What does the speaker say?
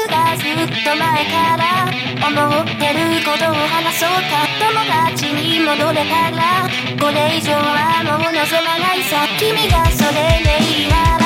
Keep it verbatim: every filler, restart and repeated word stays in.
がずっと前から思ってることを話そうか。友達に戻れたらこれ以上はもう望まないさ。君がそれでいいなら